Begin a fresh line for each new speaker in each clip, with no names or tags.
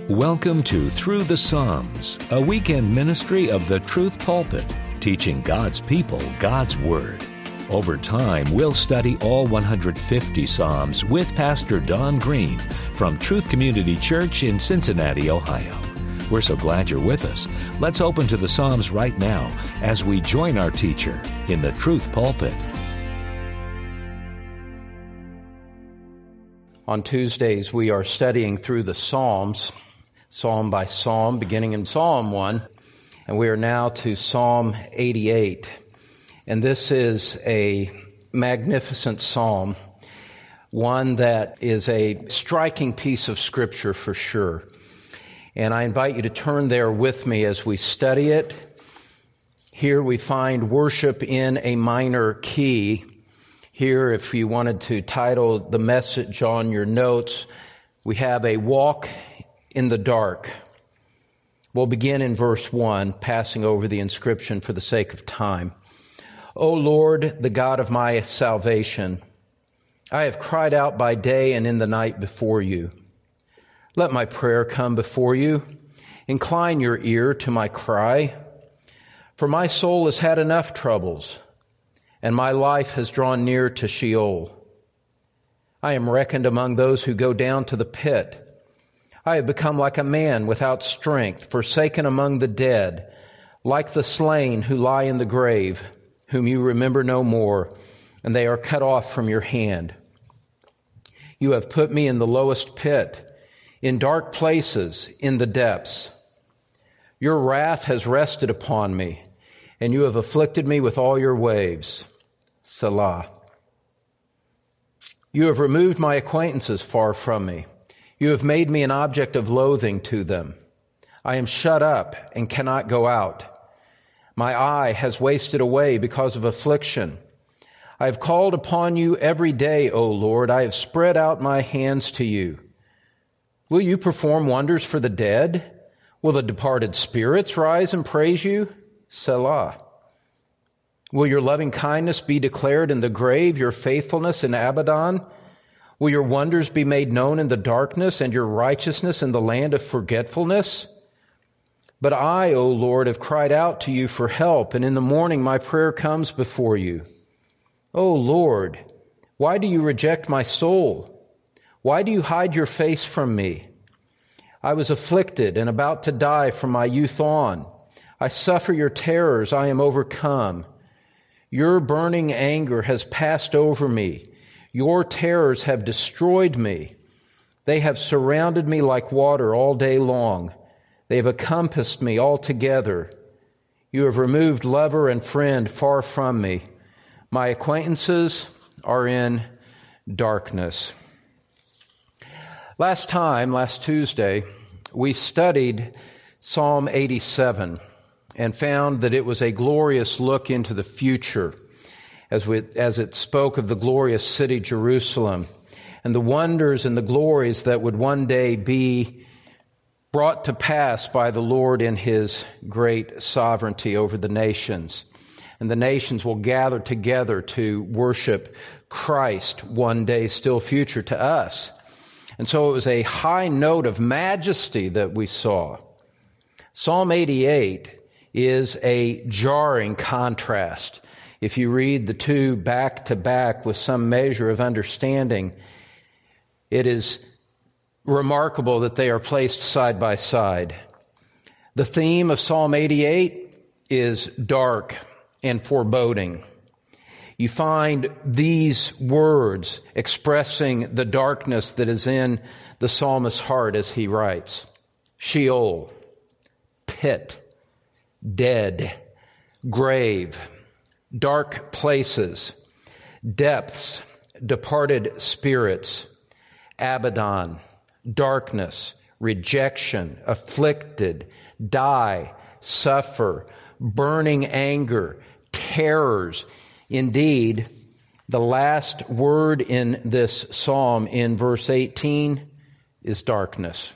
Welcome to Through the Psalms, a weekend ministry of the Truth Pulpit, teaching God's people God's Word. Over time, we'll study all 150 Psalms with Pastor Don Green from Truth Community Church in Cincinnati, Ohio. We're so glad you're with us. Let's open to the Psalms right now as we join our teacher in the Truth Pulpit.
On Tuesdays, we are studying through the Psalms, psalm by psalm, beginning in Psalm 1, and we are now to Psalm 88. And this is a magnificent psalm, one that is a striking piece of Scripture for sure. And I invite you to turn there with me as we study it. Here we find worship in a minor key. Here, if you wanted to title the message on your notes, we have a walk in the dark. We'll begin in verse 1, passing over the inscription for the sake of time. O Lord, the God of my salvation, I have cried out by day and in the night before you. Let my prayer come before you. Incline your ear to my cry. For my soul has had enough troubles, and my life has drawn near to Sheol. I am reckoned among those who go down to the pit. I have become like a man without strength, forsaken among the dead, like the slain who lie in the grave, whom you remember no more, and they are cut off from your hand. You have put me in the lowest pit, in dark places, in the depths. Your wrath has rested upon me, and you have afflicted me with all your waves. Selah. You have removed my acquaintances far from me. You have made me an object of loathing to them. I am shut up and cannot go out. My eye has wasted away because of affliction. I have called upon you every day, O Lord. I have spread out my hands to you. Will you perform wonders for the dead? Will the departed spirits rise and praise you? Selah. Will your loving kindness be declared in the grave, your faithfulness in Abaddon? Will your wonders be made known in the darkness, and your righteousness in the land of forgetfulness? But I, O Lord, have cried out to you for help, and in the morning my prayer comes before you. O Lord, why do you reject my soul? Why do you hide your face from me? I was afflicted and about to die from my youth on. I suffer your terrors, I am overcome. Your burning anger has passed over me. Your terrors have destroyed me. They have surrounded me like water all day long. They have encompassed me altogether. You have removed lover and friend far from me. My acquaintances are in darkness. Last Tuesday, we studied Psalm 87 and found that it was a glorious look into the future as it spoke of the glorious city Jerusalem and the wonders and the glories that would one day be brought to pass by the Lord in his great sovereignty over the nations. And the nations will gather together to worship Christ one day still future to us. And so it was a high note of majesty that we saw. Psalm 88 is a jarring contrast. If you read the two back to back with some measure of understanding, it is remarkable that they are placed side by side. The theme of Psalm 88 is dark and foreboding. You find these words expressing the darkness that is in the psalmist's heart as he writes. Sheol, pit, dead, grave, dark places, depths, departed spirits, Abaddon, darkness, rejection, afflicted, die, suffer, burning anger, terrors. Indeed, the last word in this psalm in verse 18 is darkness.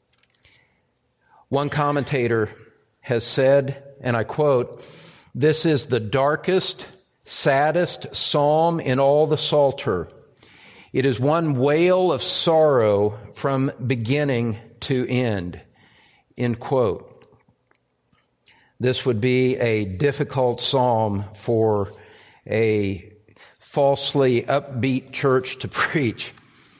One commentator has said, and I quote, "This is the darkest, saddest psalm in all the Psalter. It is one wail of sorrow from beginning to end. End quote. This would be a difficult psalm for a falsely upbeat church to preach,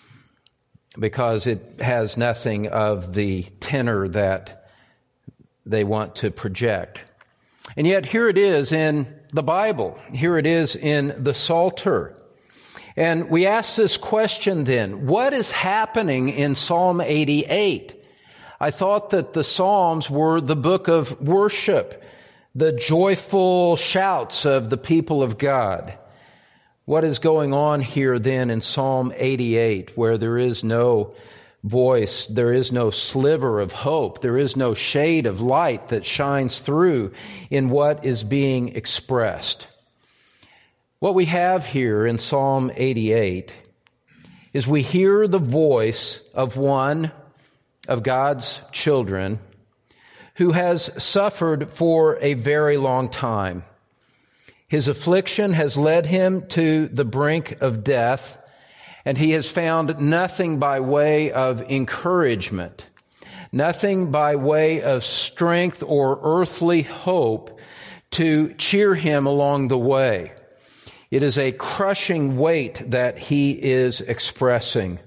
because it has nothing of the tenor that they want to project. And yet here it is in the Bible. Here it is in the Psalter. And we ask this question then, what is happening in Psalm 88? I thought that the Psalms were the book of worship, the joyful shouts of the people of God. What is going on here then in Psalm 88, where there is no voice, there is no sliver of hope, there is no shade of light that shines through in what is being expressed? What we have here in Psalm 88 is we hear the voice of one of God's children who has suffered for a very long time. His affliction has led him to the brink of death, and he has found nothing by way of encouragement, nothing by way of strength or earthly hope to cheer him along the way. It is a crushing weight that he is expressing.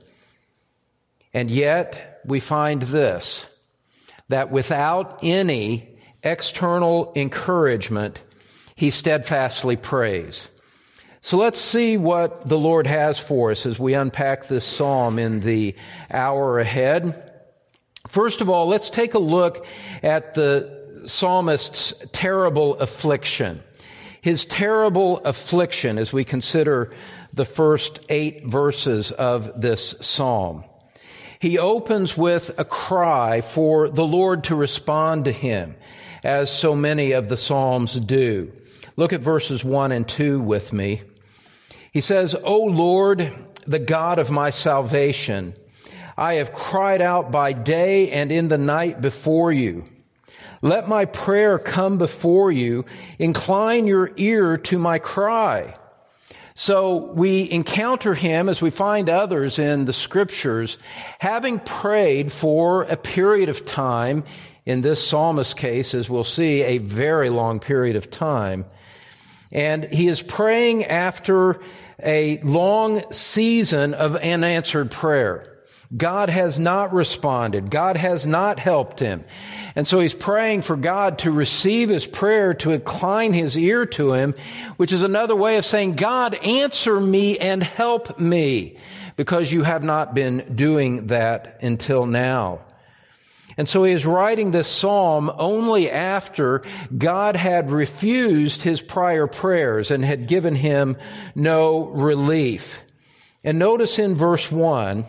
And yet, we find this, that without any external encouragement, he steadfastly prays. So let's see what the Lord has for us as we unpack this psalm in the hour ahead. First of all, let's take a look at the psalmist's terrible affliction. His terrible affliction as we consider the first 8 verses of this psalm. He opens with a cry for the Lord to respond to him, as so many of the Psalms do. Look at verses 1 and 2 with me. He says, "O Lord, the God of my salvation, I have cried out by day and in the night before you. Let my prayer come before you. Incline your ear to my cry." So we encounter him, as we find others in the scriptures, having prayed for a period of time, in this psalmist's case, as we'll see, a very long period of time. And he is praying after a long season of unanswered prayer. God has not responded. God has not helped him. And so he's praying for God to receive his prayer, to incline his ear to him, which is another way of saying, God, answer me and help me, because you have not been doing that until now. And so he is writing this psalm only after God had refused his prior prayers and had given him no relief. And notice in verse 1,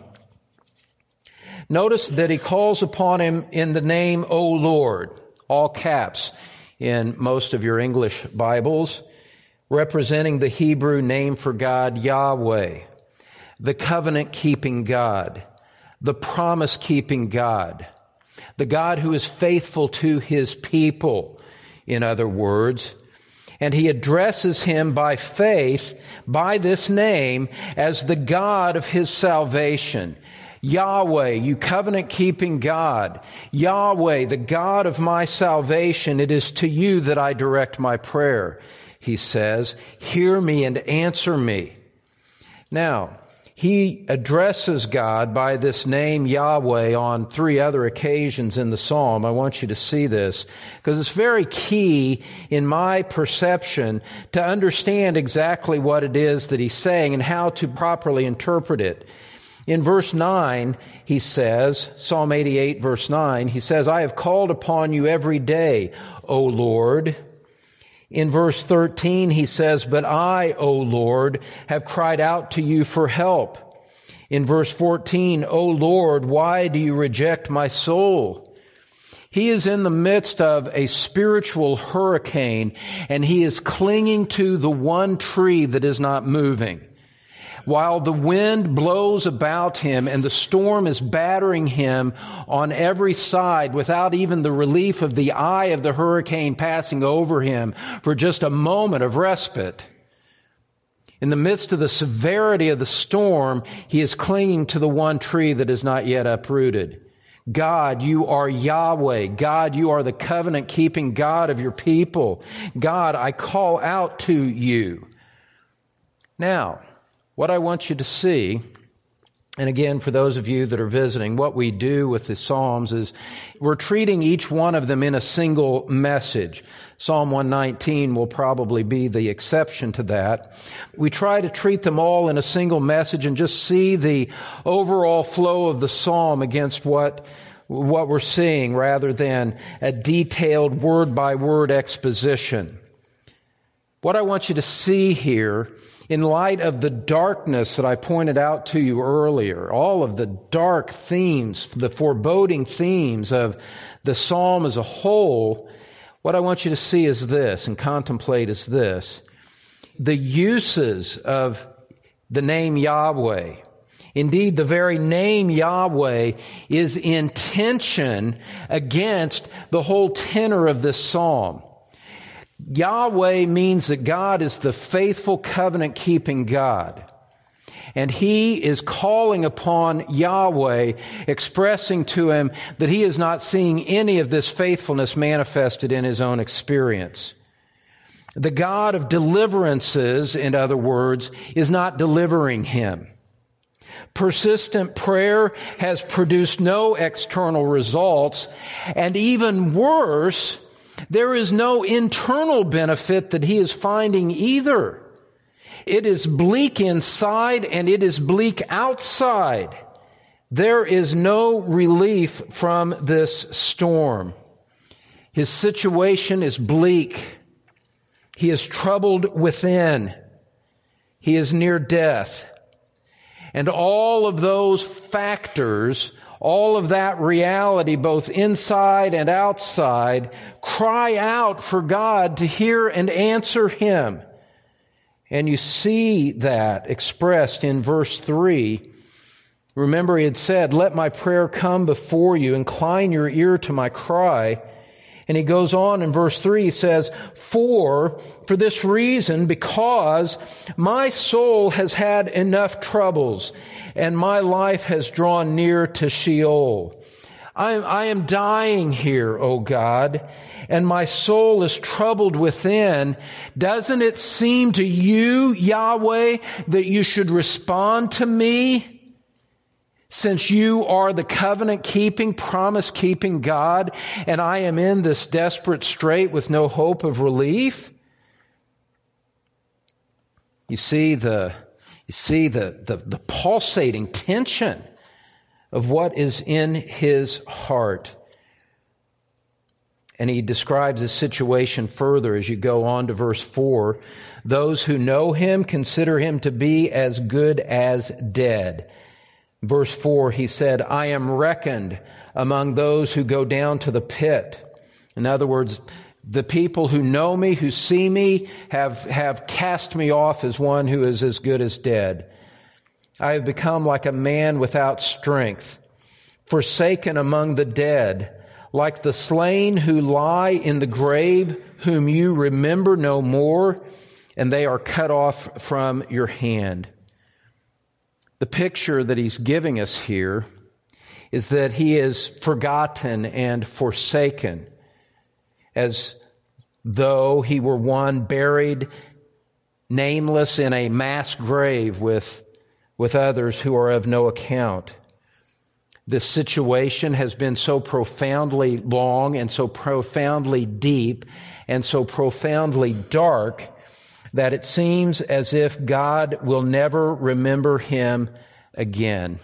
notice that he calls upon him in the name, O Lord, all caps in most of your English Bibles, representing the Hebrew name for God, Yahweh, the covenant-keeping God, the promise-keeping God, the God who is faithful to his people, in other words. And he addresses him by faith, by this name, as the God of his salvation. Yahweh, you covenant-keeping God. Yahweh, the God of my salvation. It is to you that I direct my prayer, he says. Hear me and answer me. Now, he addresses God by this name Yahweh on 3 other occasions in the psalm. I want you to see this because it's very key in my perception to understand exactly what it is that he's saying and how to properly interpret it. In verse 9, he says, Psalm 88, verse 9, he says, I have called upon you every day, O Lord. In verse 13, he says, but I, O Lord, have cried out to you for help. In verse 14, O Lord, why do you reject my soul? He is in the midst of a spiritual hurricane, and he is clinging to the one tree that is not moving. While the wind blows about him and the storm is battering him on every side without even the relief of the eye of the hurricane passing over him for just a moment of respite. In the midst of the severity of the storm, he is clinging to the one tree that is not yet uprooted. God, you are Yahweh. God, you are the covenant-keeping God of your people. God, I call out to you. Now, what I want you to see, and again, for those of you that are visiting, what we do with the Psalms is we're treating each one of them in a single message. Psalm 119 will probably be the exception to that. We try to treat them all in a single message and just see the overall flow of the psalm against what we're seeing rather than a detailed word-by-word exposition. What I want you to see here, in light of the darkness that I pointed out to you earlier, all of the dark themes, the foreboding themes of the psalm as a whole, what I want you to see is this and contemplate is this. The uses of the name Yahweh, indeed the very name Yahweh, is in tension against the whole tenor of this psalm. Yahweh means that God is the faithful covenant-keeping God. And he is calling upon Yahweh, expressing to him that he is not seeing any of this faithfulness manifested in his own experience. The God of deliverances, in other words, is not delivering him. Persistent prayer has produced no external results, and even worse, there is no internal benefit that he is finding either. It is bleak inside and it is bleak outside. There is no relief from this storm. His situation is bleak. He is troubled within. He is near death. And all of those factors, all of that reality, both inside and outside, cry out for God to hear and answer him. And you see that expressed in verse 3. Remember, he had said, "Let my prayer come before you, incline your ear to my cry." And he goes on in verse 3, he says, For this reason, because my soul has had enough troubles, and my life has drawn near to Sheol. I am dying here, O God, and my soul is troubled within. Doesn't it seem to you, Yahweh, that you should respond to me? Since you are the covenant-keeping, promise-keeping God, and I am in this desperate strait with no hope of relief? You see the pulsating tension of what is in his heart. And he describes his situation further as you go on to verse 4. Those who know him consider him to be as good as dead. Verse 4, he said, I am reckoned among those who go down to the pit. In other words, the people who know me, who see me, have cast me off as one who is as good as dead. I have become like a man without strength, forsaken among the dead, like the slain who lie in the grave, whom you remember no more, and they are cut off from your hand. The picture that he's giving us here is that he is forgotten and forsaken, as though he were one buried, nameless in a mass grave with others who are of no account. This situation has been so profoundly long and so profoundly deep and so profoundly dark that it seems as if God will never remember him again.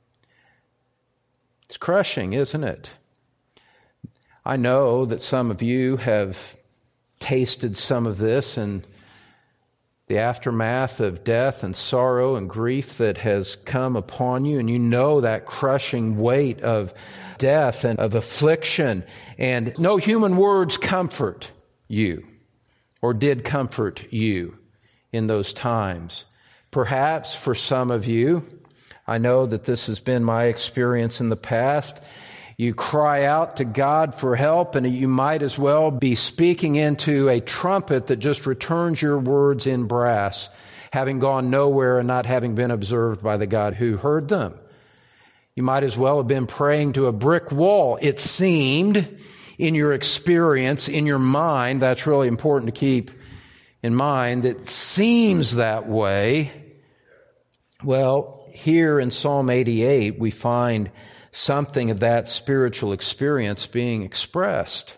It's crushing, isn't it? I know that some of you have tasted some of this and the aftermath of death and sorrow and grief that has come upon you, and you know that crushing weight of death and of affliction, and no human words comfort you or did comfort you in those times. Perhaps for some of you, I know that this has been my experience in the past, you cry out to God for help, and you might as well be speaking into a trumpet that just returns your words in brass, having gone nowhere and not having been observed by the God who heard them. You might as well have been praying to a brick wall, it seemed, in your experience, in your mind. That's really important to keep in mind. It seems that way. Well, here in Psalm 88, we find something of that spiritual experience being expressed.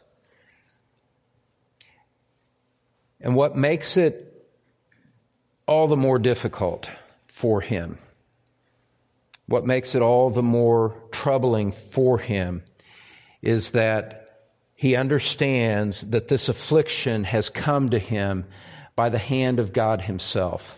And what makes it all the more difficult for him, what makes it all the more troubling for him, is that he understands that this affliction has come to him by the hand of God himself.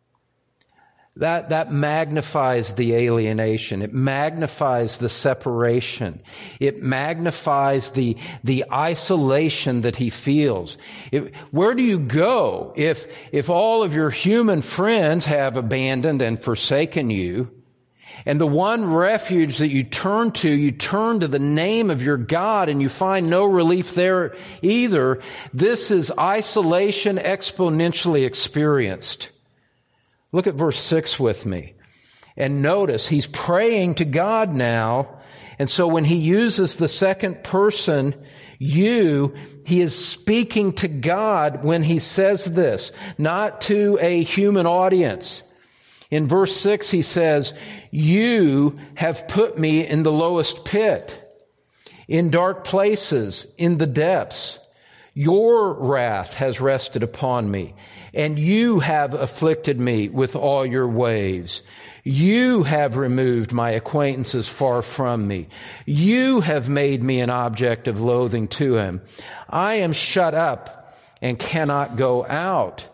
That magnifies the alienation. It magnifies the separation. It magnifies the isolation that he feels. Where do you go if all of your human friends have abandoned and forsaken you, and the one refuge that you turn to the name of your God, and you find no relief there either? This is isolation exponentially experienced. Look at verse 6 with me. And notice, he's praying to God now. And so when he uses the second person, you, he is speaking to God when he says this, not to a human audience. In verse 6, he says, "You have put me in the lowest pit, in dark places, in the depths. Your wrath has rested upon me, and you have afflicted me with all your waves. You have removed my acquaintances far from me. You have made me an object of loathing to him. I am shut up and cannot go out."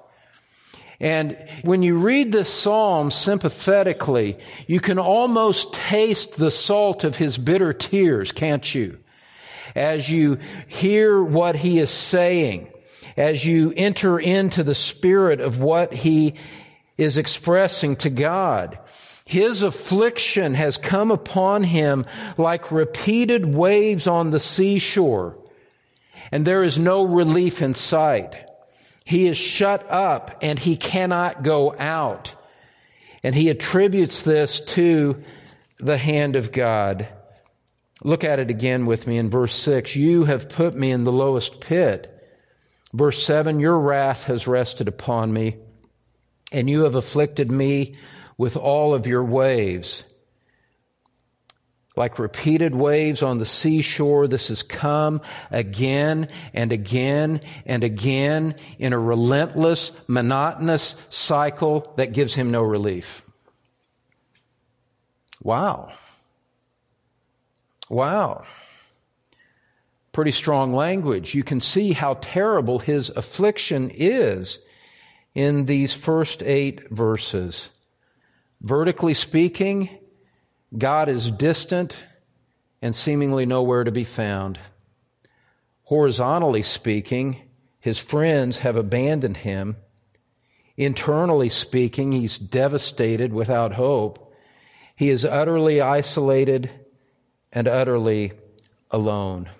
And when you read this psalm sympathetically, you can almost taste the salt of his bitter tears, can't you? As you hear what he is saying, as you enter into the spirit of what he is expressing to God. His affliction has come upon him like repeated waves on the seashore, and there is no relief in sight. He is shut up and he cannot go out. And he attributes this to the hand of God. Look at it again with me in verse 6. "You have put me in the lowest pit." Verse 7, "Your wrath has rested upon me, and you have afflicted me with all of your waves." Like repeated waves on the seashore, this has come again and again and again in a relentless, monotonous cycle that gives him no relief. Wow. Wow. Pretty strong language. You can see how terrible his affliction is in these first 8 verses. Vertically speaking, God is distant and seemingly nowhere to be found. Horizontally speaking, his friends have abandoned him. Internally speaking, he's devastated without hope. He is utterly isolated and utterly alone.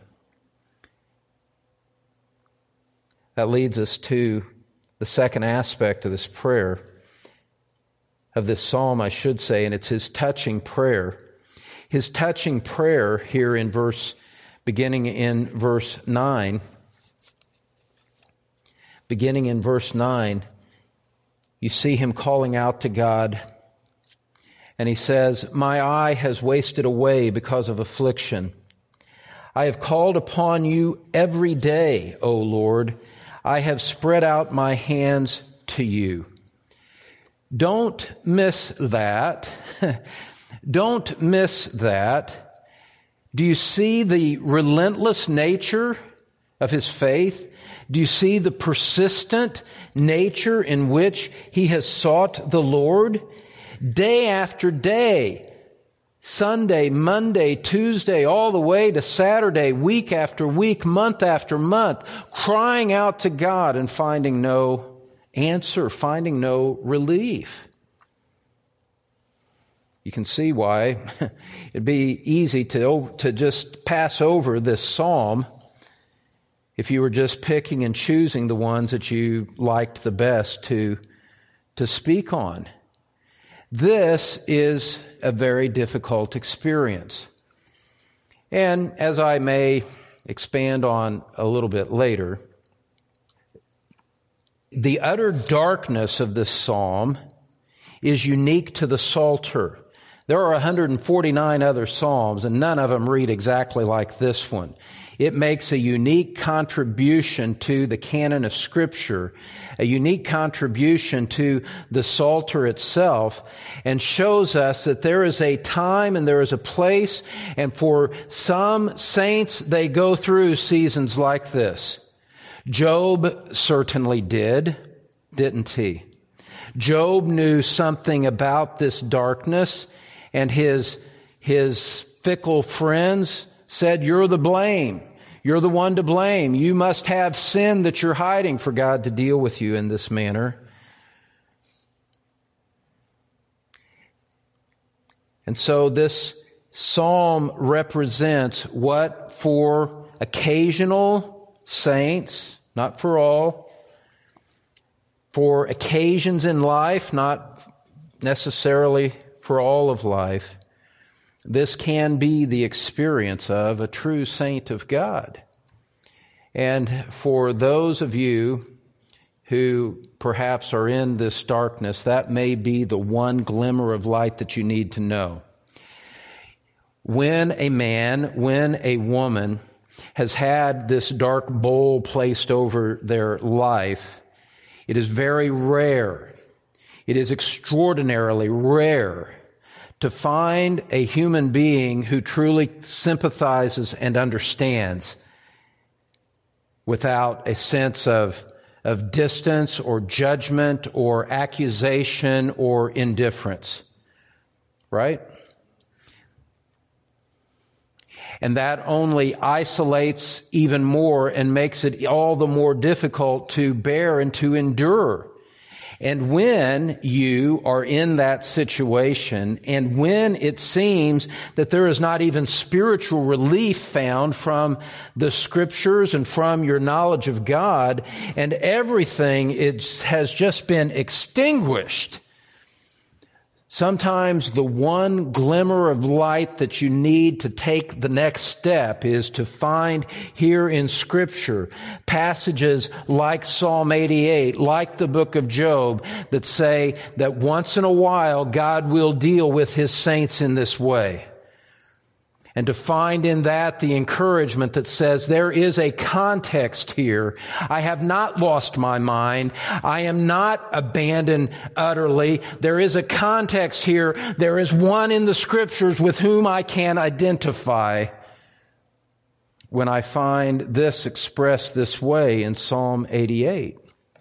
That leads us to the second aspect of this prayer, of this psalm, I should say, and it's his touching prayer. His touching prayer here beginning in verse 9. Beginning in verse 9, you see him calling out to God. And he says, "My eye has wasted away because of affliction. I have called upon you every day, O Lord. I have spread out my hands to you." Don't miss that. Don't miss that. Do you see the relentless nature of his faith? Do you see the persistent nature in which he has sought the Lord? Day after day, Sunday, Monday, Tuesday, all the way to Saturday, week after week, month after month, crying out to God and finding no answer, finding no relief. You can see why it'd be easy to just pass over this psalm if you were just picking and choosing the ones that you liked the best to speak on. This is a very difficult experience. And as I may expand on a little bit later, the utter darkness of this psalm is unique to the Psalter. There are 149 other psalms, and none of them read exactly like this one. It makes a unique contribution to the canon of Scripture, a unique contribution to the Psalter itself, and shows us that there is a time and there is a place, and for some saints, they go through seasons like this. Job certainly did, didn't he? Job knew something about this darkness, and his fickle friends said, "You're the blame. You're the one to blame. You must have sin that you're hiding for God to deal with you in this manner." And so this psalm represents what for occasional saints, not for all, for occasions in life, not necessarily for all of life, this can be the experience of a true saint of God. And for those of you who perhaps are in this darkness, that may be the one glimmer of light that you need to know. When a man, when a woman has had this dark bowl placed over their life, it is very rare, it is extraordinarily rare to find a human being who truly sympathizes and understands without a sense of distance or judgment or accusation or indifference. Right? And that only isolates even more and makes it all the more difficult to bear and to endure. And when you are in that situation, and when it seems that there is not even spiritual relief found from the Scriptures and from your knowledge of God, and everything has just been extinguished, sometimes the one glimmer of light that you need to take the next step is to find here in Scripture passages like Psalm 88, like the book of Job, that say that once in a while God will deal with His saints in this way. And to find in that the encouragement that says there is a context here. I have not lost my mind. I am not abandoned utterly. There is a context here. There is one in the Scriptures with whom I can identify. When I find this expressed this way in Psalm 88.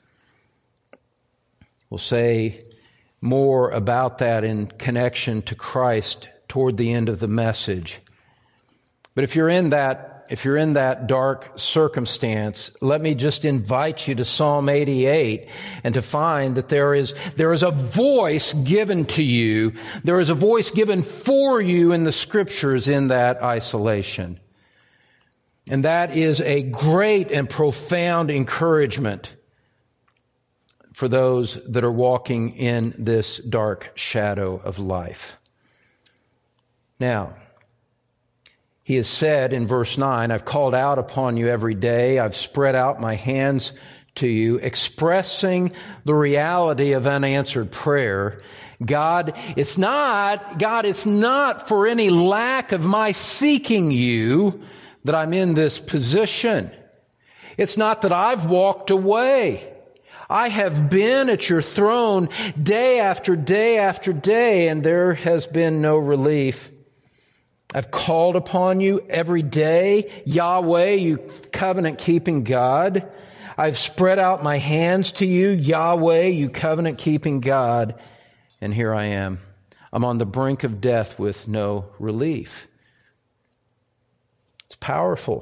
We'll say more about that in connection to Christ toward the end of the message. But if you're in that dark circumstance, let me just invite you to Psalm 88 and to find that there is a voice given to you. There is a voice given for you in the Scriptures in that isolation. And that is a great and profound encouragement for those that are walking in this dark shadow of life. Now, He has said in verse 9, I've called out upon you every day. I've spread out my hands to you, expressing the reality of unanswered prayer. God, it's not for any lack of my seeking you that I'm in this position. It's not that I've walked away. I have been at your throne day after day after day, and there has been no relief. I've called upon you every day, Yahweh, you covenant-keeping God. I've spread out my hands to you, Yahweh, you covenant-keeping God. And here I am. I'm on the brink of death with no relief. It's powerful.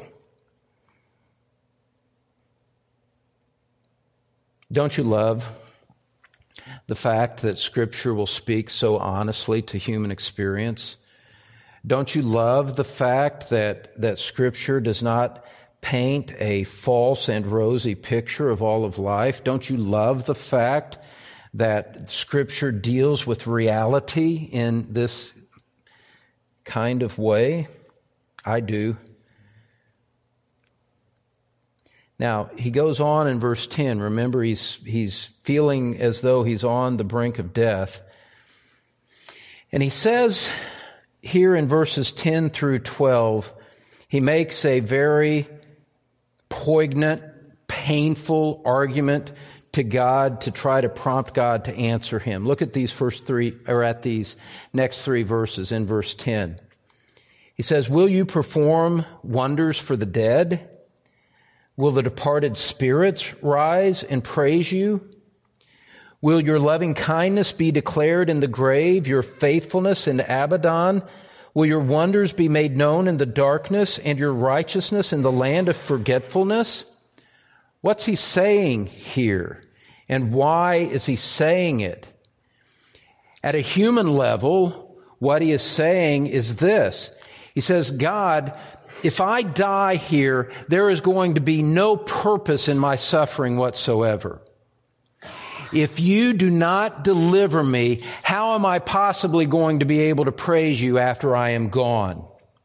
Don't you love the fact that Scripture will speak so honestly to human experience? Don't you love the fact that Scripture does not paint a false and rosy picture of all of life? Don't you love the fact that Scripture deals with reality in this kind of way? I do. Now, he goes on in verse 10. Remember, he's feeling as though he's on the brink of death. And he says here in verses 10 through 12, he makes a very poignant, painful argument to God to try to prompt God to answer him. Look at these these next three verses in verse 10. He says, "Will you perform wonders for the dead? Will the departed spirits rise and praise you? Will your loving kindness be declared in the grave, your faithfulness in Abaddon? Will your wonders be made known in the darkness and your righteousness in the land of forgetfulness?" What's he saying here? And why is he saying it? At a human level, what he is saying is this. He says, God, if I die here, there is going to be no purpose in my suffering whatsoever. If you do not deliver me, how am I possibly going to be able to praise you after I am gone?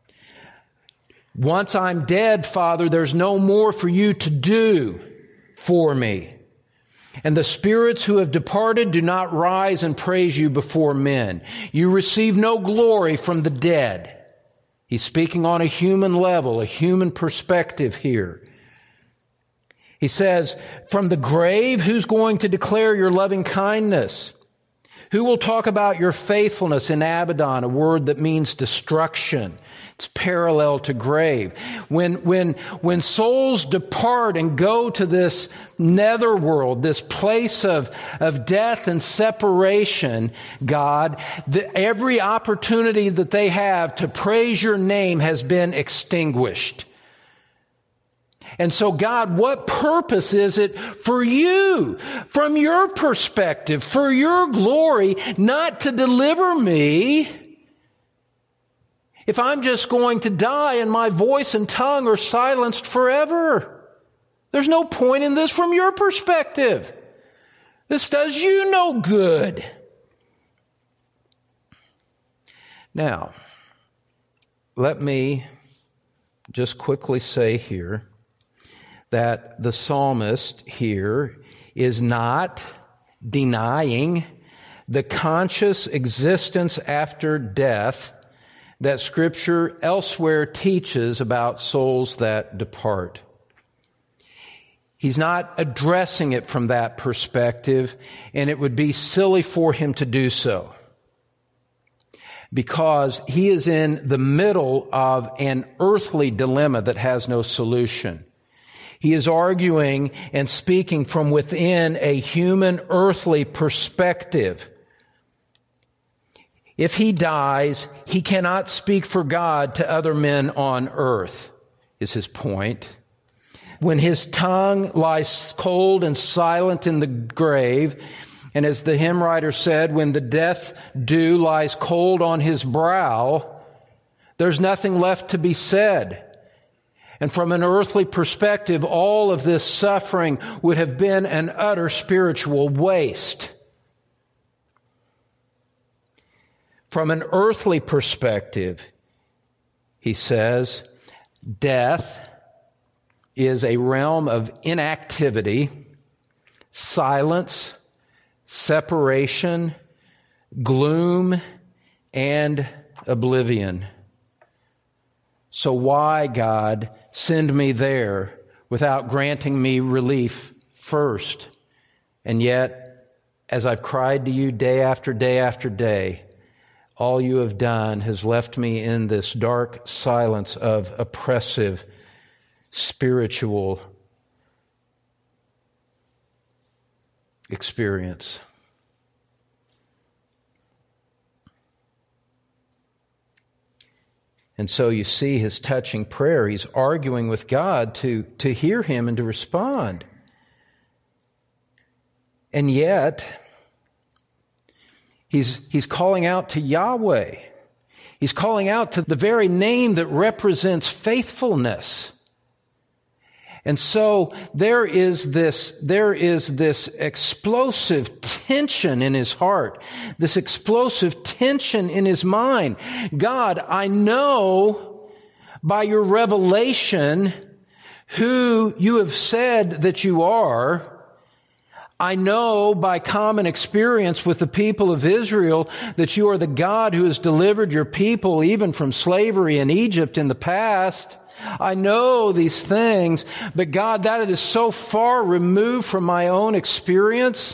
Once I'm dead, Father, there's no more for you to do for me. And the spirits who have departed do not rise and praise you before men. You receive no glory from the dead. He's speaking on a human level, a human perspective here. He says, from the grave, who's going to declare your loving kindness? Who will talk about your faithfulness in Abaddon, a word that means destruction? It's parallel to grave. When souls depart and go to this netherworld, this place of death and separation, God, every opportunity that they have to praise your name has been extinguished. And so, God, what purpose is it for you, from your perspective, for your glory, not to deliver me if I'm just going to die and my voice and tongue are silenced forever? There's no point in this from your perspective. This does you no good. Now, let me just quickly say here that the psalmist here is not denying the conscious existence after death that Scripture elsewhere teaches about souls that depart. He's not addressing it from that perspective, and it would be silly for him to do so, because he is in the middle of an earthly dilemma that has no solution. He is arguing and speaking from within a human earthly perspective. If he dies, he cannot speak for God to other men on earth, is his point. When his tongue lies cold and silent in the grave, and as the hymn writer said, when the death dew lies cold on his brow, there's nothing left to be said. And from an earthly perspective, all of this suffering would have been an utter spiritual waste. From an earthly perspective, he says, death is a realm of inactivity, silence, separation, gloom, and oblivion. So why, God, send me there without granting me relief first? And yet, as I've cried to you day after day after day, all you have done has left me in this dark silence of oppressive spiritual experience. And so you see his touching prayer. He's arguing with God to hear him and to respond. And yet, he's calling out to Yahweh. He's calling out to the very name that represents faithfulness. And so there is this explosive tension in his heart, this explosive tension in his mind. God, I know by your revelation who you have said that you are. I know by common experience with the people of Israel that you are the God who has delivered your people even from slavery in Egypt in the past. I know these things, but God, that is so far removed from my own experience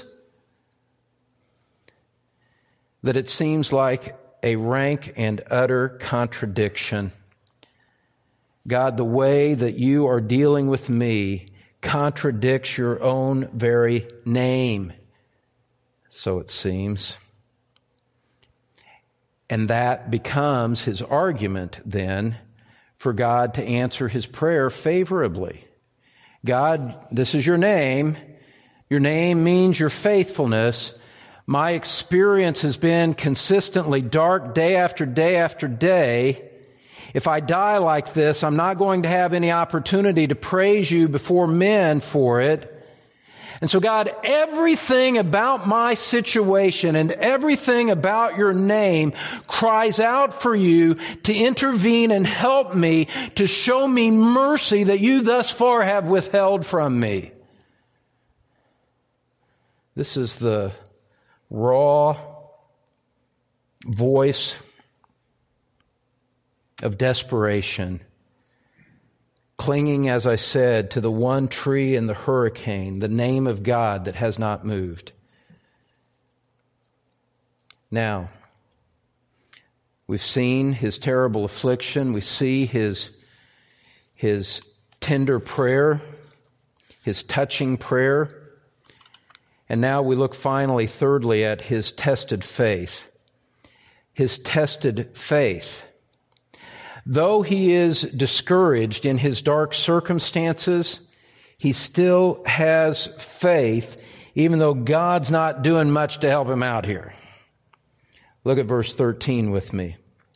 that it seems like a rank and utter contradiction. God, the way that you are dealing with me contradicts your own very name, so it seems. And that becomes his argument then for God to answer his prayer favorably. God, this is your name. Your name means your faithfulness. My experience has been consistently dark day after day after day. If I die like this, I'm not going to have any opportunity to praise you before men for it. And so God, everything about my situation and everything about your name cries out for you to intervene and help me, to show me mercy that you thus far have withheld from me. This is the raw voice of desperation, clinging, as I said, to the one tree in the hurricane, the name of God that has not moved. Now, we've seen his terrible affliction. We see his tender prayer, his touching prayer. And now we look finally, thirdly, at his tested faith. His tested faith. Though he is discouraged in his dark circumstances, he still has faith, even though God's not doing much to help him out here. Look at verse 13 with me.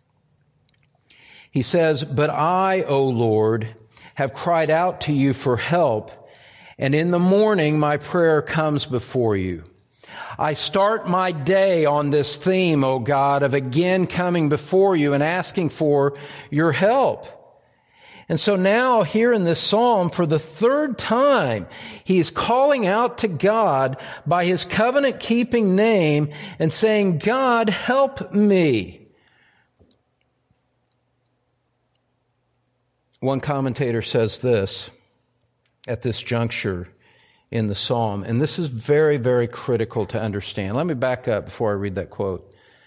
He says, "But I, O Lord, have cried out to you for help, and in the morning my prayer comes before you." I start my day on this theme, O God, of again coming before you and asking for your help. And so now here in this psalm, for the third time, he is calling out to God by his covenant-keeping name and saying, God, help me. One commentator says this at this juncture in the psalm, and this is very, very critical to understand. Let me back up before I read that quote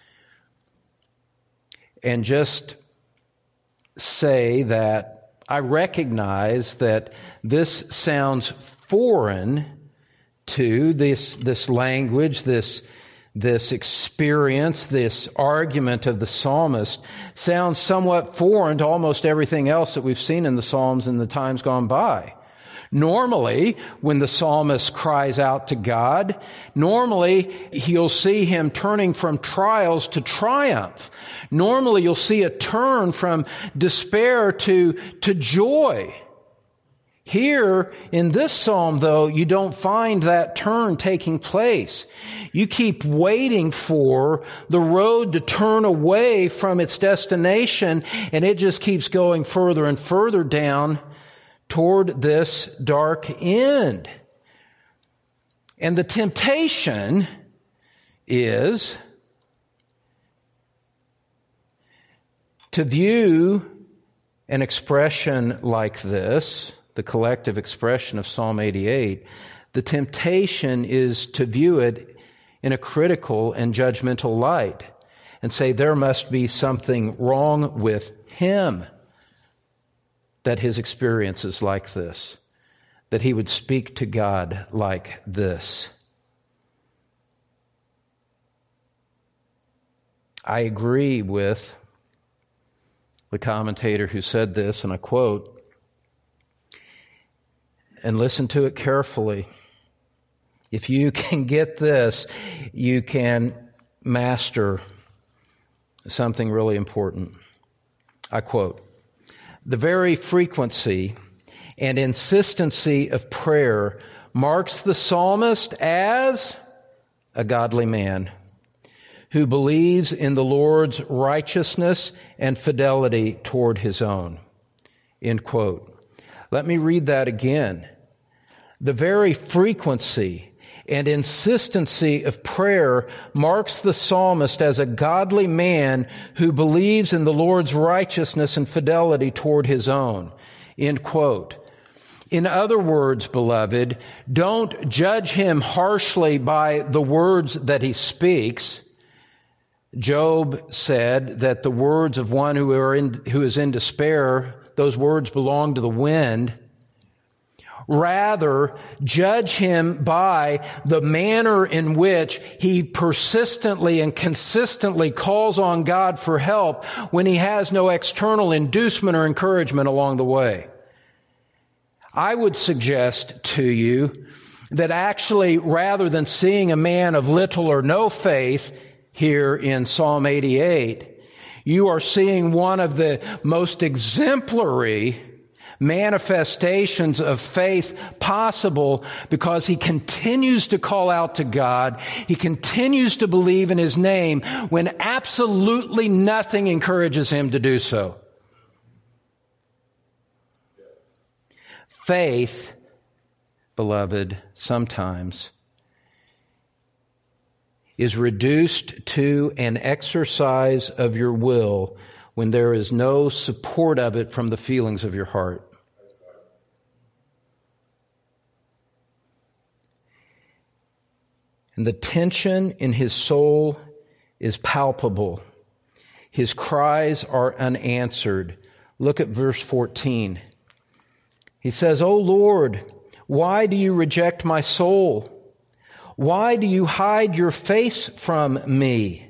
and just say that I recognize that this sounds foreign to this language, this experience, this argument of the psalmist sounds somewhat foreign to almost everything else that we've seen in the Psalms in the times gone by. Normally, when the psalmist cries out to God, normally you'll see him turning from trials to triumph. Normally you'll see a turn from despair to joy. Here in this psalm, though, you don't find that turn taking place. You keep waiting for the road to turn away from its destination, and it just keeps going further and further down toward this dark end. And the temptation is to view an expression like this, the collective expression of Psalm 88, the temptation is to view it in a critical and judgmental light and say there must be something wrong with him, that his experience is like this, that he would speak to God like this. I agree with the commentator who said this, and I quote, and listen to it carefully. If you can get this, you can master something really important. I quote, "The very frequency and insistency of prayer marks the psalmist as a godly man who believes in the Lord's righteousness and fidelity toward his own. End quote. Let me read that again. The very frequency and insistency of prayer marks the psalmist as a godly man who believes in the Lord's righteousness and fidelity toward his own. End quote. In other words, beloved, don't judge him harshly by the words that he speaks. Job said that the words of one who is in despair, those words belong to the wind. Rather, judge him by the manner in which he persistently and consistently calls on God for help when he has no external inducement or encouragement along the way. I would suggest to you that actually, rather than seeing a man of little or no faith here in Psalm 88, you are seeing one of the most exemplary manifestations of faith possible, because he continues to call out to God. He continues to believe in his name when absolutely nothing encourages him to do so. Faith, beloved, sometimes is reduced to an exercise of your will when there is no support of it from the feelings of your heart. And the tension in his soul is palpable. His cries are unanswered. Look at verse 14. He says, "O Lord, why do you reject my soul? Why do you hide your face from me?"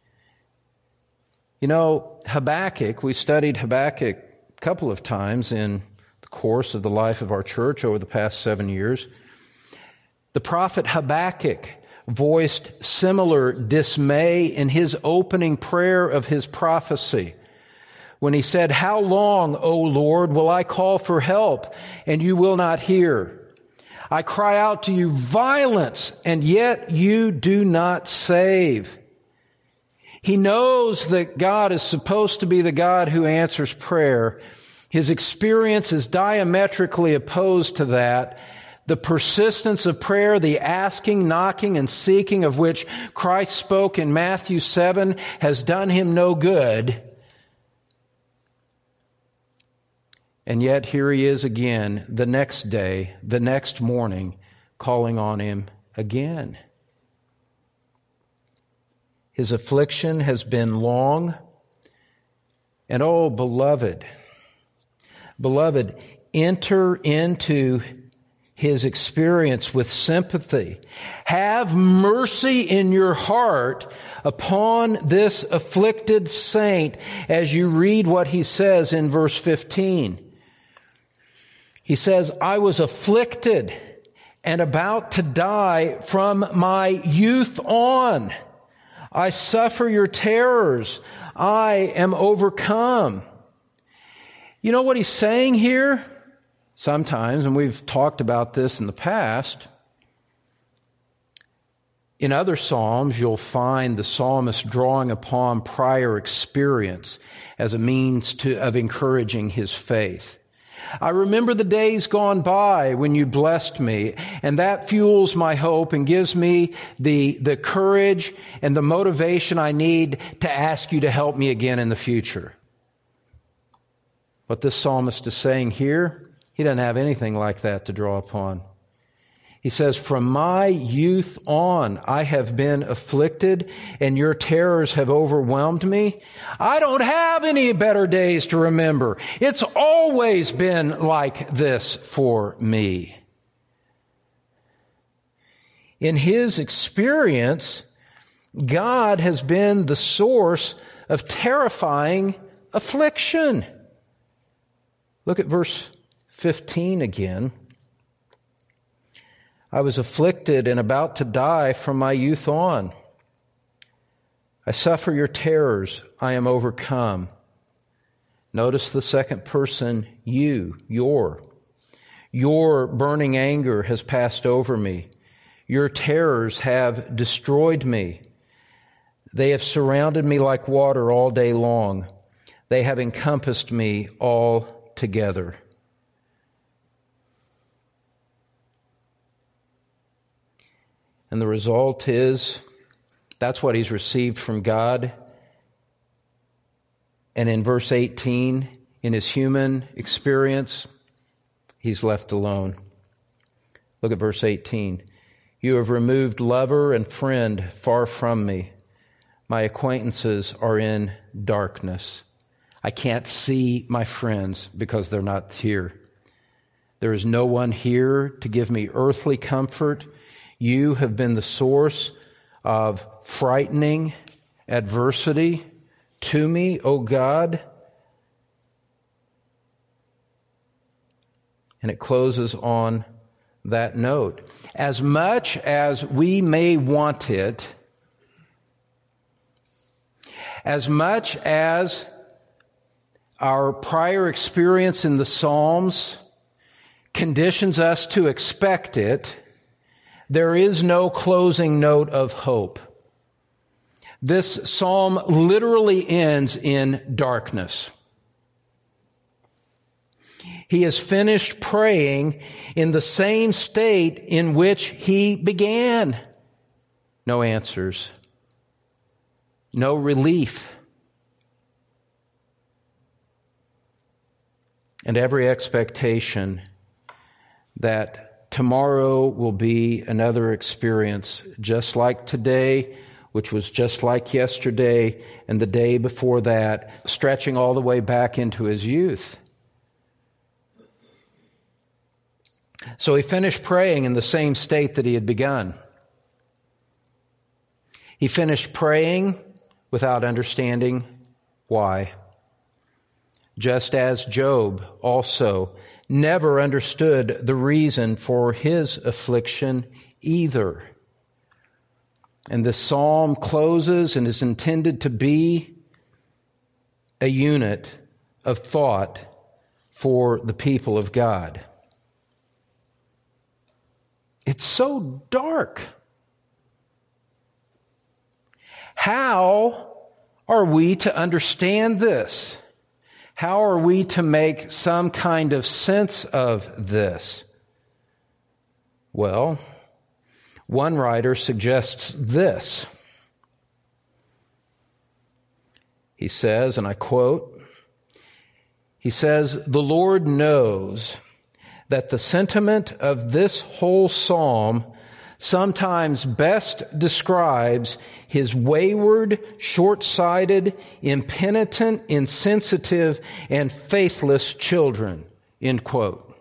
You know, Habakkuk, we studied Habakkuk a couple of times in the course of the life of our church over the past 7 years. The prophet Habakkuk voiced similar dismay in his opening prayer of his prophecy when he said, "How long, O Lord, will I call for help, and you will not hear? I cry out to you violence, and yet you do not save." He knows that God is supposed to be the God who answers prayer. His experience is diametrically opposed to that. The persistence of prayer, the asking, knocking, and seeking of which Christ spoke in Matthew 7 has done him no good. And yet here he is again the next day, the next morning, calling on him again. His affliction has been long. And oh, beloved, enter into his experience with sympathy. Have mercy in your heart upon this afflicted saint as you read what he says in verse 15. He says, "I was afflicted and about to die from my youth on. I suffer your terrors. I am overcome." You know what he's saying here? Sometimes, and we've talked about this in the past, in other psalms, you'll find the psalmist drawing upon prior experience as a means of encouraging his faith. "I remember the days gone by when you blessed me, and that fuels my hope and gives me the courage and the motivation I need to ask you to help me again in the future." What this psalmist is saying here, he doesn't have anything like that to draw upon. He says, "From my youth on, I have been afflicted, and your terrors have overwhelmed me. I don't have any better days to remember. It's always been like this for me." In his experience, God has been the source of terrifying affliction. Look at verse 15 again. "I was afflicted and about to die from my youth on. I suffer your terrors. I am overcome." Notice the second person, you, your. "Your burning anger has passed over me. Your terrors have destroyed me. They have surrounded me like water all day long. They have encompassed me all together. And the result is, that's what he's received from God. And in verse 18, in his human experience, he's left alone. Look at verse 18. You have removed lover and friend far from me. My acquaintances are in darkness. I can't see my friends because they're not here. There is no one here to give me earthly comfort. You have been the source of frightening adversity to me, O God. And it closes on that note. As much as we may want it, as much as our prior experience in the Psalms conditions us to expect it, there is no closing note of hope. This psalm literally ends in darkness. He has finished praying in the same state in which he began. No answers. No relief. And every expectation that tomorrow will be another experience just like today, which was just like yesterday, and the day before that, stretching all the way back into his youth. So he finished praying in the same state that he had begun. He finished praying without understanding why. Just as Job also never understood the reason for his affliction either. And the psalm closes and is intended to be a unit of thought for the people of God. It's so dark. How are we to understand this? How are we to make some kind of sense of this? Well, one writer suggests this. He says, and I quote, he says, "The Lord knows that the sentiment of this whole psalm sometimes best describes his wayward, short-sighted, impenitent, insensitive, and faithless children." End quote.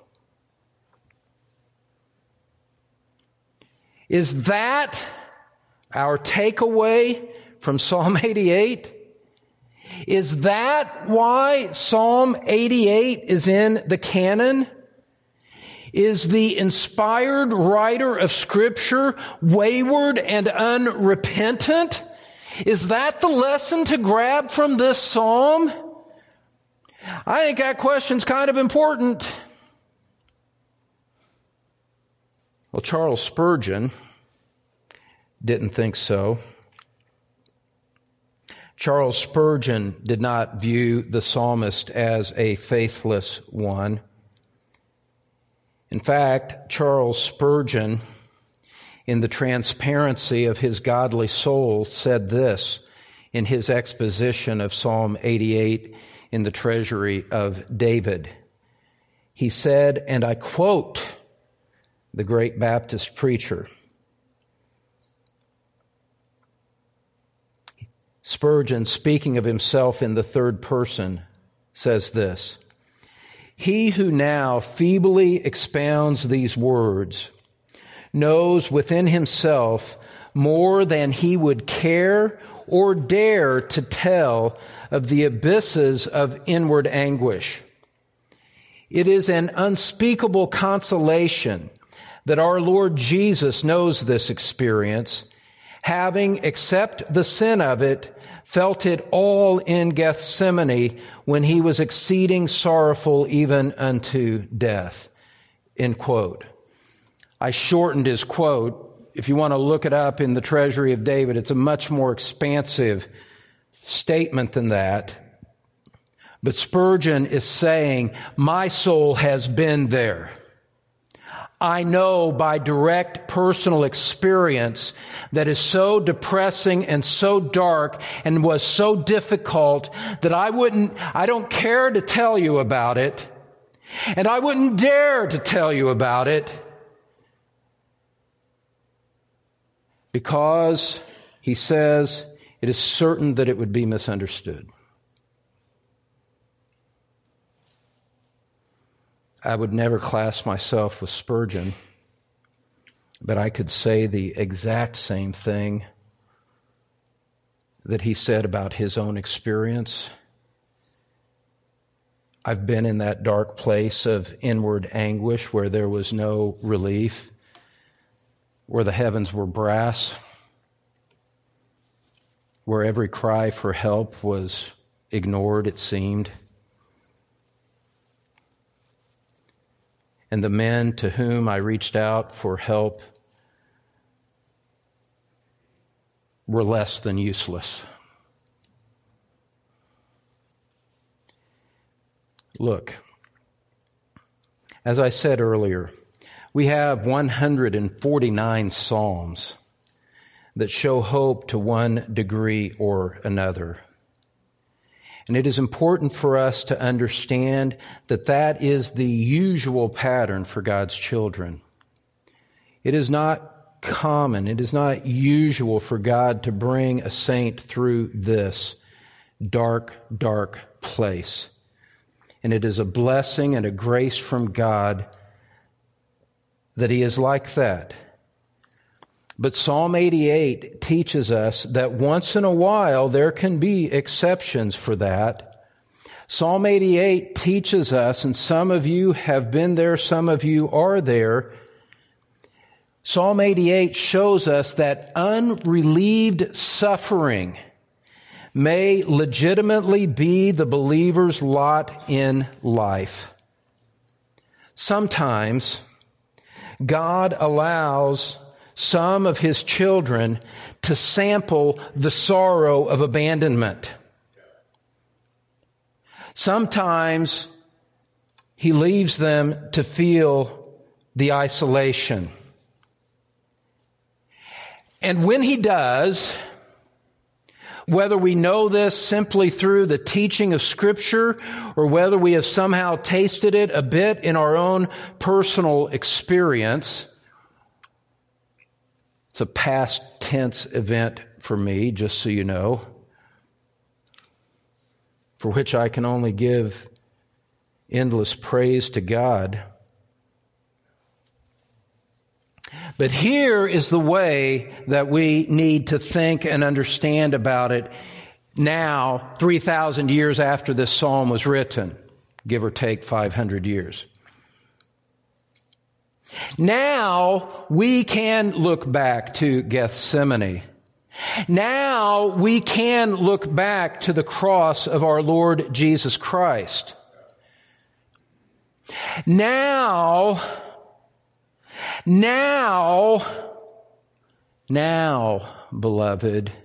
Is that our takeaway from Psalm 88? Is that why Psalm 88 is in the canon? Is the inspired writer of Scripture wayward and unrepentant? Is that the lesson to grab from this psalm? I think that question's kind of important. Well, Charles Spurgeon didn't think so. Charles Spurgeon did not view the psalmist as a faithless one. In fact, Charles Spurgeon, in the transparency of his godly soul, said this in his exposition of Psalm 88 in the treasury of David. He said, and I quote the great Baptist preacher, Spurgeon, speaking of himself in the third person, says this: "He who now feebly expounds these words knows within himself more than he would care or dare to tell of the abysses of inward anguish. It is an unspeakable consolation that our Lord Jesus knows this experience, having, except the sin of it, felt it all in Gethsemane when he was exceeding sorrowful even unto death." End quote. I shortened his quote if you want to look it up in the Treasury of David, it's a much more expansive statement than that. But Spurgeon is saying, my soul has been there. I know by direct personal experience that is so depressing and so dark and was so difficult that I don't care to tell you about it, and I wouldn't dare to tell you about it, because, he says, it is certain that it would be misunderstood. I would never class myself with Spurgeon, but I could say the exact same thing that he said about his own experience. I've been in that dark place of inward anguish where there was no relief, where the heavens were brass, where every cry for help was ignored, it seemed. And the men to whom I reached out for help were less than useless. Look, as I said earlier, we have 149 psalms that show hope to one degree or another. And it is important for us to understand that that is the usual pattern for God's children. It is not common, it is not usual for God to bring a saint through this dark, dark place. And it is a blessing and a grace from God that He is like that. But Psalm 88 teaches us that once in a while there can be exceptions for that. Psalm 88 teaches us, and some of you have been there, some of you are there. Psalm 88 shows us that unrelieved suffering may legitimately be the believer's lot in life. Sometimes God allows some of His children to sample the sorrow of abandonment. Sometimes He leaves them to feel the isolation. And when He does, whether we know this simply through the teaching of Scripture or whether we have somehow tasted it a bit in our own personal experience, it's a past tense event for me, just so you know, for which I can only give endless praise to God. But here is the way that we need to think and understand about it now, 3,000 years after this psalm was written, give or take 500 years. Now we can look back to Gethsemane. Now we can look back to the cross of our Lord Jesus Christ. Now, beloved,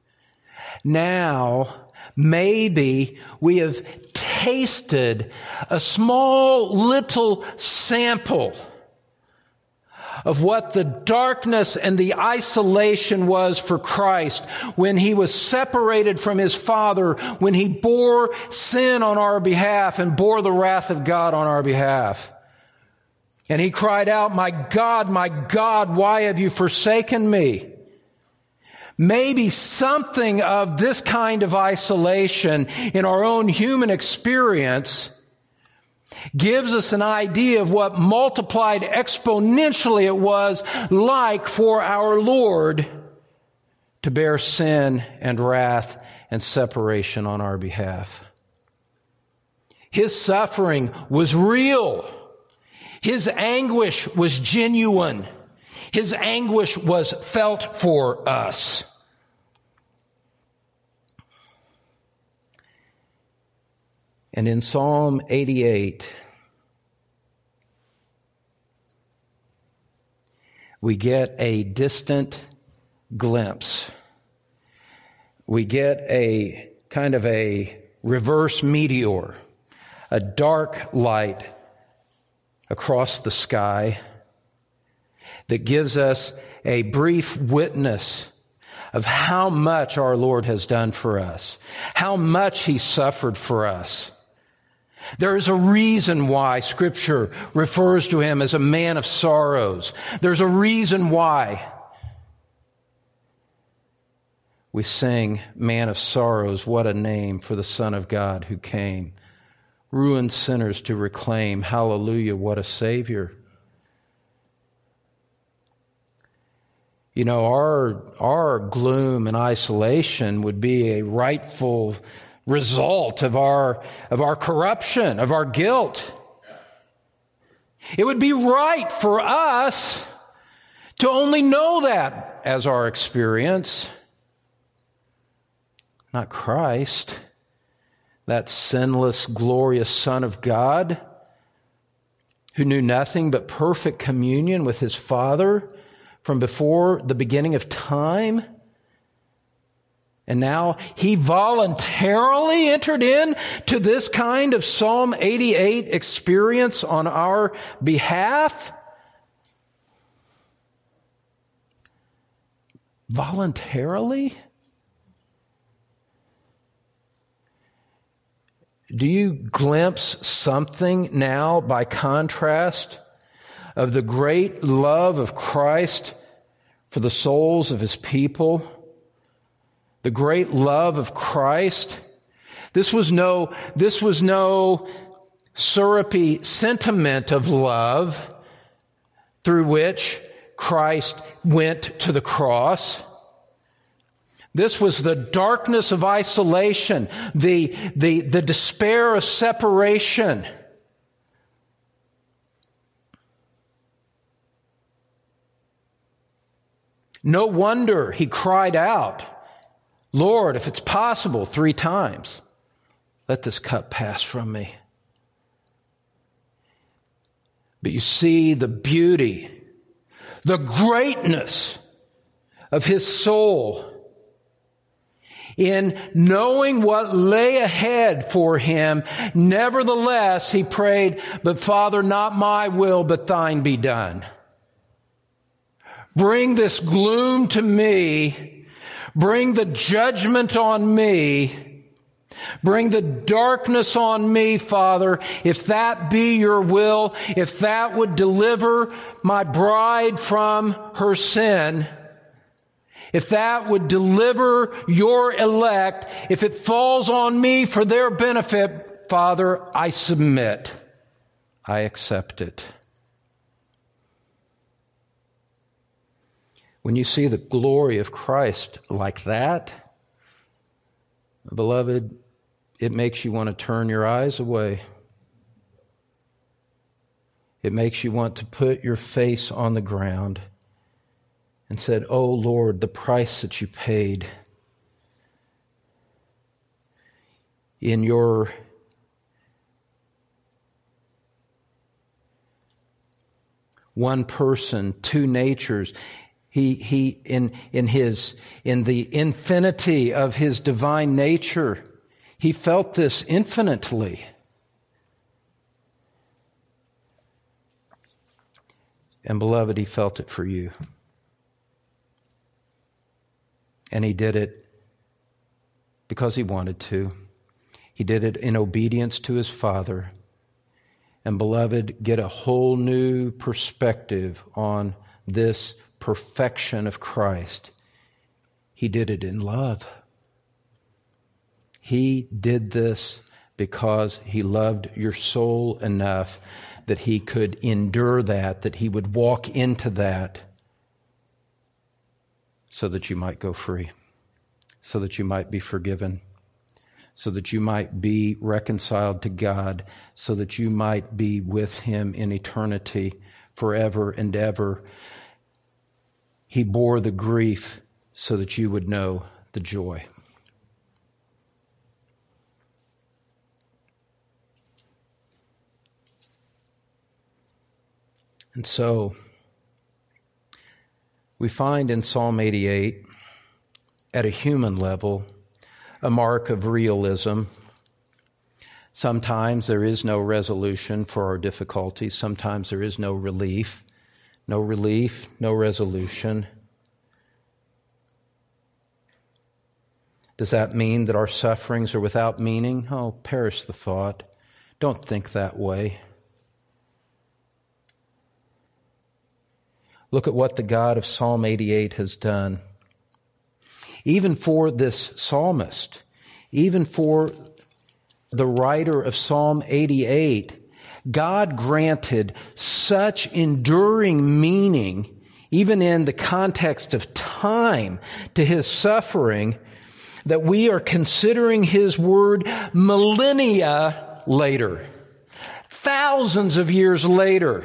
now maybe we have tasted a small little sample of what the darkness and the isolation was for Christ when He was separated from His Father, when He bore sin on our behalf and bore the wrath of God on our behalf. And He cried out, my God, why have you forsaken me? Maybe something of this kind of isolation in our own human experience gives us an idea of what multiplied exponentially it was like for our Lord to bear sin and wrath and separation on our behalf. His suffering was real. His anguish was genuine. His anguish was felt for us. And in Psalm 88, we get a distant glimpse. We get a kind of a reverse meteor, a dark light across the sky that gives us a brief witness of how much our Lord has done for us, how much He suffered for us. There is a reason why Scripture refers to Him as a man of sorrows. There's a reason why we sing, Man of Sorrows, what a name for the Son of God who came. Ruined sinners to reclaim, hallelujah, what a Savior. You know, our gloom and isolation would be a rightful result of our corruption, of our guilt. It would be right for us to only know that as our experience, not Christ, that sinless, glorious Son of God who knew nothing but perfect communion with His Father from before the beginning of time. And now He voluntarily entered in to this kind of Psalm 88 experience on our behalf. Voluntarily? Do you glimpse something now, by contrast, of the great love of Christ for the souls of His people? The great love of Christ. This was no syrupy sentiment of love through which Christ went to the cross. This was the darkness of isolation, the despair of separation. No wonder He cried out, Lord, if it's possible, 3 times, let this cup pass from me. But you see the beauty, the greatness of His soul in knowing what lay ahead for Him. Nevertheless, He prayed, but Father, not my will, but thine be done. Bring this gloom to me. Bring the judgment on me. Bring the darkness on me, Father, if that be your will, if that would deliver my bride from her sin, if that would deliver your elect, if it falls on me for their benefit, Father, I submit. I accept it. When you see the glory of Christ like that, beloved, it makes you want to turn your eyes away. It makes you want to put your face on the ground and said, "Oh Lord, the price that you paid in your one person, 2 natures." He in the infinity of His divine nature, He felt this infinitely. And beloved, He felt it for you. And He did it because He wanted to. He did it in obedience to His Father. And beloved, get a whole new perspective on this perfection of Christ. He did it in love. He did this because He loved your soul enough that He could endure that He would walk into that so that you might go free, so that you might be forgiven, so that you might be reconciled to God, so that you might be with Him in eternity forever and ever. He bore the grief so that you would know the joy. And so, We find in Psalm 88, at a human level, a mark of realism. Sometimes there is no resolution for our difficulties. Sometimes there is no relief. No relief, no resolution. Does that mean that our sufferings are without meaning? Oh, perish the thought. Don't think that way. Look at what the God of Psalm 88 has done. Even for this psalmist, even for the writer of Psalm 88, God granted such enduring meaning, even in the context of time, to his suffering, that we are considering his word millennia later, thousands of years later.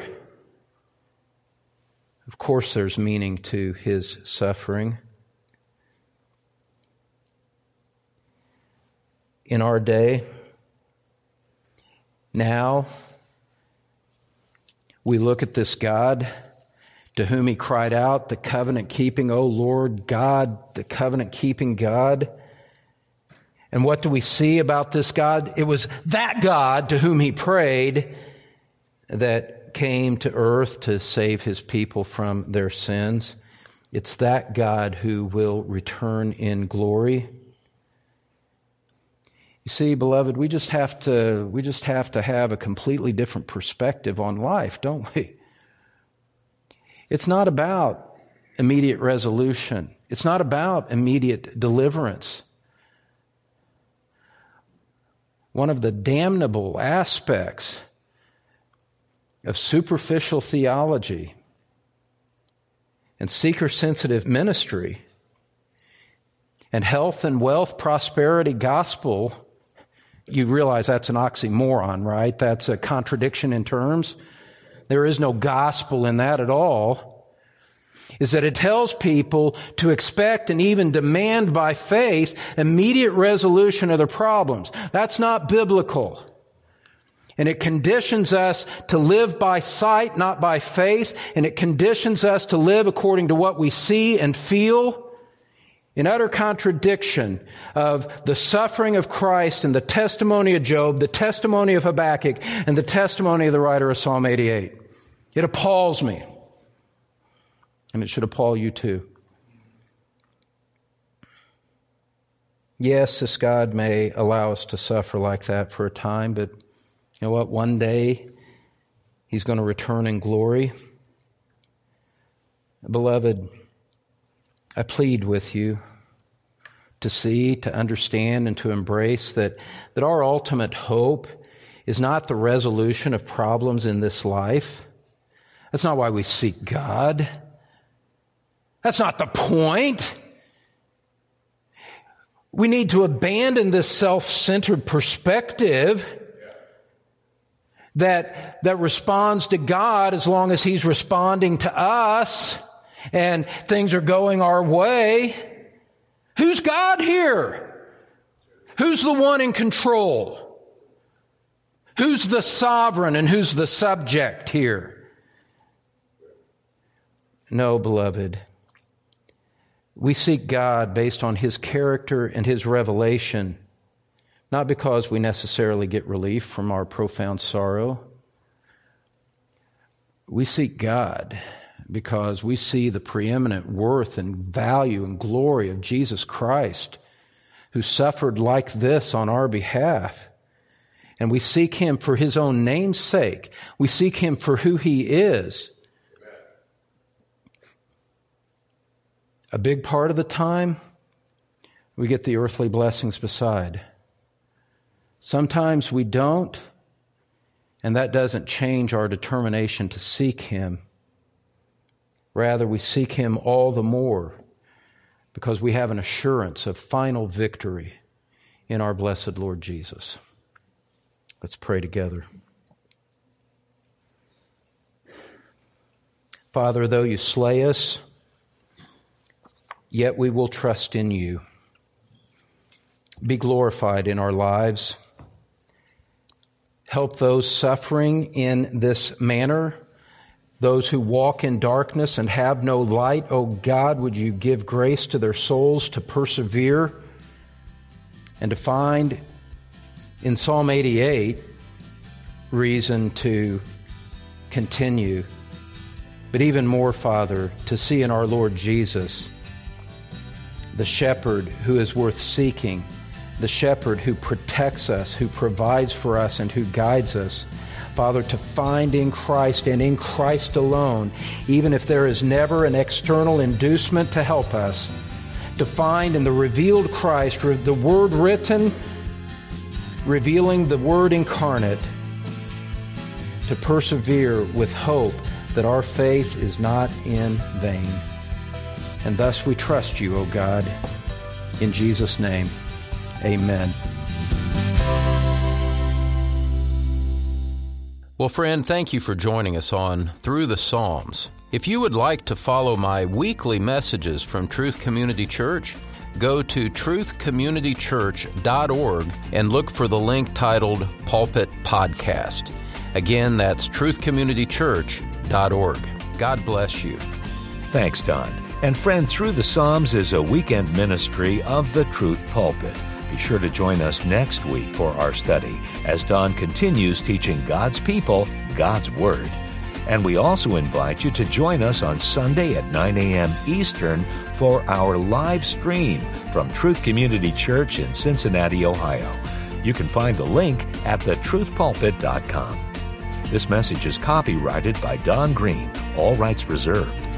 Of course, there's meaning to his suffering. In our day, now, we look at this God to whom he cried out, the covenant-keeping, O Lord God, the covenant-keeping God. And what do we see about this God? It was that God to whom he prayed that came to earth to save his people from their sins. It's that God who will return in glory. You see, beloved, we just have to have a completely different perspective on life, don't we? It's not about immediate resolution. It's not about immediate deliverance. One of the damnable aspects of superficial theology and seeker-sensitive ministry and health and wealth prosperity gospel, you realize that's an oxymoron, right? That's a contradiction in terms. There is no gospel in that at all. Is that it tells people to expect and even demand by faith immediate resolution of their problems. That's not biblical. And it conditions us to live by sight, not by faith. And it conditions us to live according to what we see and feel, in utter contradiction of the suffering of Christ and the testimony of Job, the testimony of Habakkuk, and the testimony of the writer of Psalm 88. It appalls me. And it should appall you too. Yes, this God may allow us to suffer like that for a time, but you know what? One day, he's going to return in glory. Beloved, I plead with you to see, to understand, and to embrace that our ultimate hope is not the resolution of problems in this life. That's not why we seek God. That's not the point. We need to abandon this self-centered perspective that responds to God as long as he's responding to us and things are going our way. Who's God here? Who's the one in control? Who's the sovereign and who's the subject here? No, beloved. We seek God based on his character and his revelation, not because we necessarily get relief from our profound sorrow. We seek God because we see the preeminent worth and value and glory of Jesus Christ, who suffered like this on our behalf. And we seek him for his own name's sake. We seek him for who he is. A big part of the time, we get the earthly blessings beside. Sometimes we don't, and that doesn't change our determination to seek him. Rather, we seek him all the more because we have an assurance of final victory in our blessed Lord Jesus. Let's pray together. Father, though you slay us, yet we will trust in you. Be glorified in our lives. Help those suffering in this manner Those who walk in darkness and have no light, O God, would you give grace to their souls to persevere and to find in Psalm 88 reason to continue. But even more, Father, to see in our Lord Jesus the shepherd who is worth seeking, the shepherd who protects us, who provides for us, and who guides us. Father, to find in Christ and in Christ alone, even if there is never an external inducement to help us, to find in the revealed Christ, the Word written, revealing the Word incarnate, to persevere with hope that our faith is not in vain. And thus we trust you, O God. In Jesus' name, amen. Well, friend, thank you for joining us on Through the Psalms. If you would like to follow my weekly messages from Truth Community Church, go to truthcommunitychurch.org and look for the link titled Pulpit Podcast. Again, that's truthcommunitychurch.org. God bless you.
Thanks, Don. And friend, Through the Psalms is a weekend ministry of the Truth Pulpit. Be sure to join us next week for our study as Don continues teaching God's people God's Word. And we also invite you to join us on Sunday at 9 a.m. Eastern for our live stream from Truth Community Church in Cincinnati, Ohio. You can find the link at thetruthpulpit.com. This message is copyrighted by Don Green, all rights reserved.